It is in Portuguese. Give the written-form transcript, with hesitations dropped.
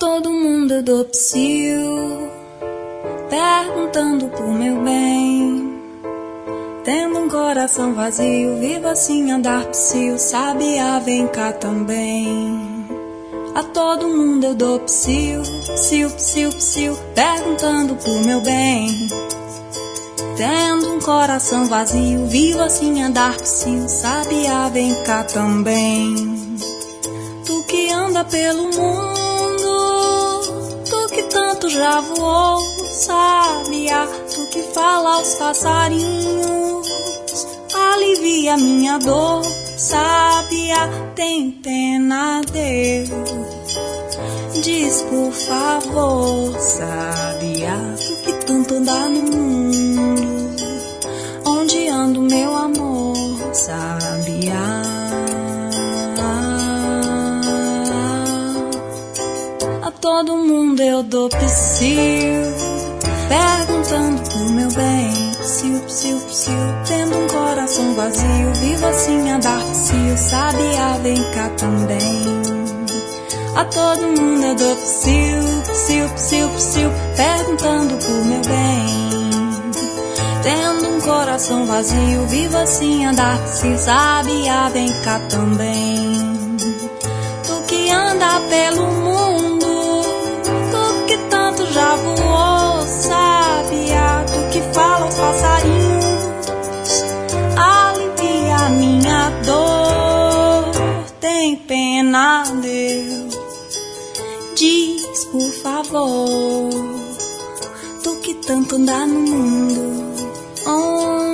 todo mundo eu dou psiu, perguntando por meu bem. Tendo um coração vazio, vivo assim andar psiu, sabiá vem cá também. A todo mundo eu dou psiu, psiu, psiu, psiu, perguntando por meu bem. Tendo um coração vazio, vivo assim andar psiu, sabiá vem cá também. Tu que anda pelo mundo, tu que tanto já voou, sabiá, tu que fala aos passarinhos, alivia minha dor, sabiá, tem pena, Deus, diz por favor, sabiá, tu que tanto anda no mundo, onde anda o meu amor, sabiá. A todo mundo eu dou psiu, perguntando por meu bem, psiu, psiu, psiu, tendo um coração vazio, vivo assim andar psiu, sabiá vem cá também. A todo mundo eu dou psiu, psiu, psiu, psiu, perguntando por meu bem. Tendo um coração vazio, vivo assim andar psiu, sabiá vem cá também. Tu que anda pelo mundo, tu que tanto já voou, sabiá, tu que fala aos passarinhos, alivia minha dor, tem pena, Deus, diz por favor, tu que tanto anda no mundo,